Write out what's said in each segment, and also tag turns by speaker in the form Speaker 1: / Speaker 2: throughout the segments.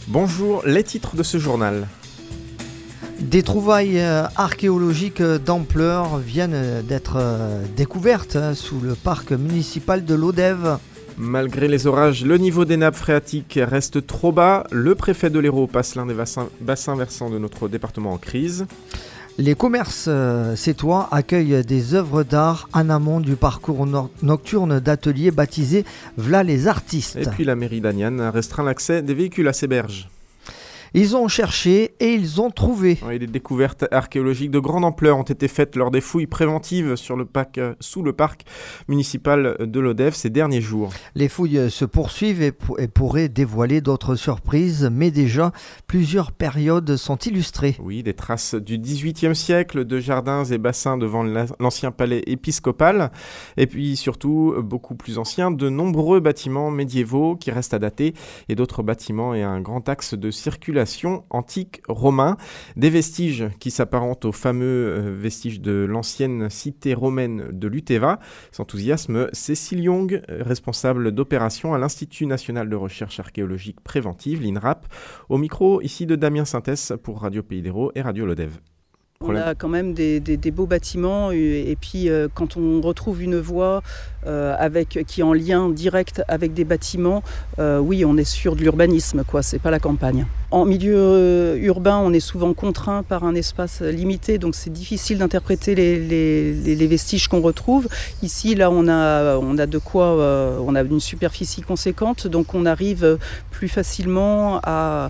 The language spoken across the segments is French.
Speaker 1: Bonjour, les titres de ce journal.
Speaker 2: Des trouvailles archéologiques d'ampleur viennent d'être découvertes sous le parc municipal de l'Odève.
Speaker 1: Malgré les orages, le niveau des nappes phréatiques reste trop bas. Le préfet de l'Hérault passe l'un des bassins versants de notre département en crise.
Speaker 2: Les commerces sétois accueillent des œuvres d'art en amont du parcours nocturne d'ateliers baptisé V'là les artistes.
Speaker 1: Et puis la mairie d'Aniane a restreint l'accès des véhicules à ces berges.
Speaker 2: Ils ont cherché et ils ont trouvé.
Speaker 1: Oui, des découvertes archéologiques de grande ampleur ont été faites lors des fouilles préventives sous le parc municipal de l'Odève ces derniers jours.
Speaker 2: Les fouilles se poursuivent et pourraient dévoiler d'autres surprises, mais déjà plusieurs périodes sont illustrées.
Speaker 1: Oui, des traces du XVIIIe siècle de jardins et bassins devant l'ancien palais épiscopal, et puis surtout, beaucoup plus anciens, de nombreux bâtiments médiévaux qui restent à dater, et d'autres bâtiments et un grand axe de circulation antique romain, des vestiges qui s'apparentent aux fameux vestiges de l'ancienne cité romaine de Lutéva. S'enthousiasme Cécile Young, responsable d'opération à l'Institut national de recherche archéologique préventive, l'INRAP, au micro ici de Damien Sintès pour Radio Pays d'Hérault et Radio Lodève.
Speaker 3: On a quand même des beaux bâtiments et puis quand on retrouve une voie qui est en lien direct avec des bâtiments, oui, on est sûr de l'urbanisme, quoi. C'est pas la campagne. En milieu urbain, on est souvent contraint par un espace limité, donc c'est difficile d'interpréter les vestiges qu'on retrouve. Ici, là, on a de quoi, on a une superficie conséquente, donc on arrive plus facilement à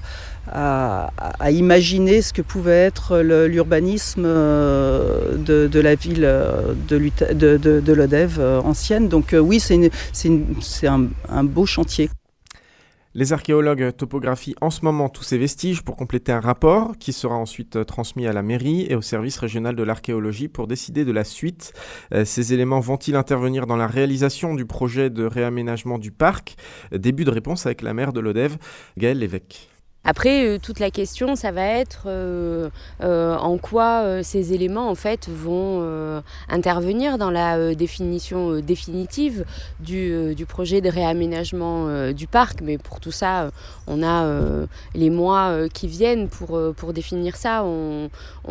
Speaker 3: imaginer ce que pouvait être l'urbanisme de la ville de l'Odève ancienne. Donc oui, c'est un beau chantier.
Speaker 1: Les archéologues topographient en ce moment tous ces vestiges pour compléter un rapport qui sera ensuite transmis à la mairie et au service régional de l'archéologie pour décider de la suite. Ces éléments vont-ils intervenir dans la réalisation du projet de réaménagement du parc ? Début de réponse avec la maire de l'Odève, Gaëlle Lévesque.
Speaker 4: Après, toute la question, ça va être en quoi ces éléments en fait, vont intervenir dans la définition définitive du projet de réaménagement du parc. Mais pour tout ça, on a les mois qui viennent pour définir ça. On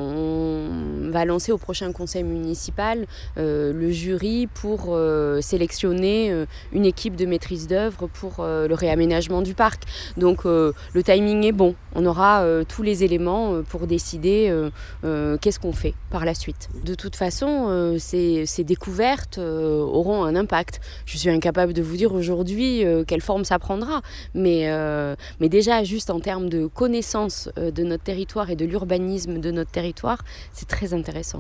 Speaker 4: va lancer au prochain conseil municipal le jury pour sélectionner une équipe de maîtrise d'œuvre pour le réaménagement du parc. Donc le timing est bon, on aura tous les éléments pour décider qu'est-ce qu'on fait par la suite. De toute façon, ces découvertes auront un impact. Je suis incapable de vous dire aujourd'hui quelle forme ça prendra, mais déjà juste en termes de connaissance de notre territoire et de l'urbanisme de notre territoire, c'est très intéressant.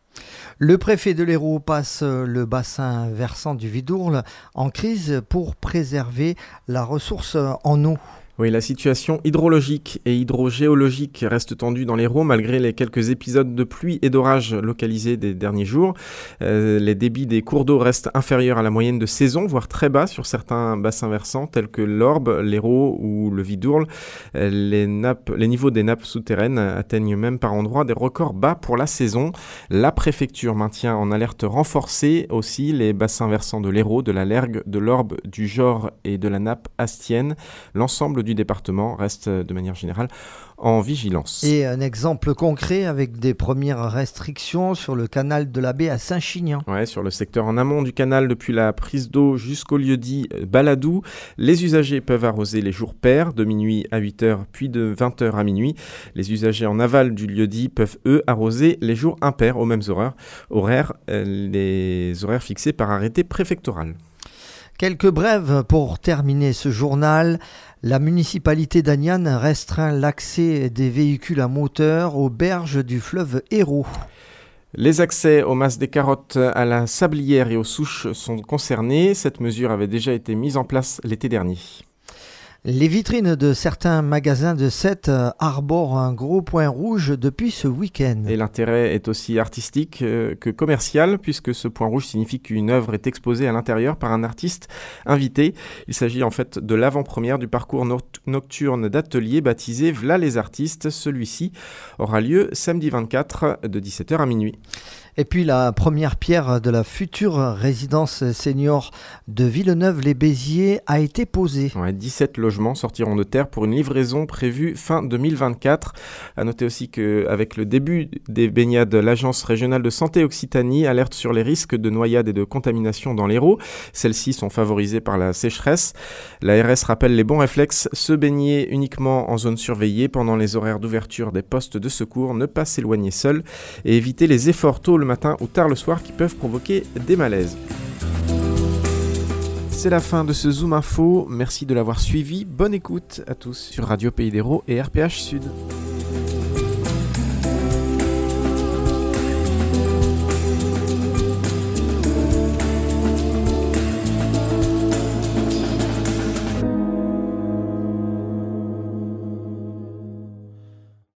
Speaker 2: Le préfet de l'Hérault passe le bassin versant du Vidourle en crise pour préserver la ressource en eau.
Speaker 1: Oui, la situation hydrologique et hydrogéologique reste tendue dans l'Hérault malgré les quelques épisodes de pluie et d'orage localisés des derniers jours. Les débits des cours d'eau restent inférieurs à la moyenne de saison, voire très bas sur certains bassins versants tels que l'Orbe, l'Hérault ou le Vidourle. Les niveaux des nappes souterraines atteignent même par endroits des records bas pour la saison. La préfecture maintient en alerte renforcée aussi les bassins versants de l'Hérault, de la Lergue, de l'Orbe, du Jor et de la nappe astienne. L'ensemble du département reste de manière générale en vigilance.
Speaker 2: Et un exemple concret avec des premières restrictions sur le canal de la Baie à Saint-Chinian.
Speaker 1: Ouais, sur le secteur en amont du canal depuis la prise d'eau jusqu'au lieu-dit Baladou, les usagers peuvent arroser les jours pairs de minuit à 8h puis de 20h à minuit. Les usagers en aval du lieu-dit peuvent eux arroser les jours impairs aux mêmes horaires, les horaires fixés par arrêté préfectoral.
Speaker 2: Quelques brèves pour terminer ce journal. La municipalité d'Aniane restreint l'accès des véhicules à moteur aux berges du fleuve Hérault.
Speaker 1: Les accès aux masses des carottes, à la sablière et aux souches sont concernés. Cette mesure avait déjà été mise en place l'été dernier.
Speaker 2: Les vitrines de certains magasins de Sète arborent un gros point rouge depuis ce week-end.
Speaker 1: Et l'intérêt est aussi artistique que commercial, puisque ce point rouge signifie qu'une œuvre est exposée à l'intérieur par un artiste invité. Il s'agit en fait de l'avant-première du parcours nocturne d'atelier baptisé V'là les artistes. Celui-ci aura lieu samedi 24 de 17h à minuit.
Speaker 2: Et puis la première pierre de la future résidence senior de Villeneuve-les-Béziers a été posée.
Speaker 1: 17 logements logements sortiront de terre pour une livraison prévue fin 2024. À noter aussi qu'avec le début des baignades, l'Agence régionale de santé Occitanie alerte sur les risques de noyade et de contamination dans l'Hérault. Celles-ci sont favorisées par la sécheresse. L'ARS rappelle les bons réflexes, se baigner uniquement en zone surveillée pendant les horaires d'ouverture des postes de secours, ne pas s'éloigner seul et éviter les efforts tôt le matin ou tard le soir qui peuvent provoquer des malaises. C'est la fin de ce Zoom Info, merci de l'avoir suivi, bonne écoute à tous sur Radio Pays d'Hérault et RPH Sud.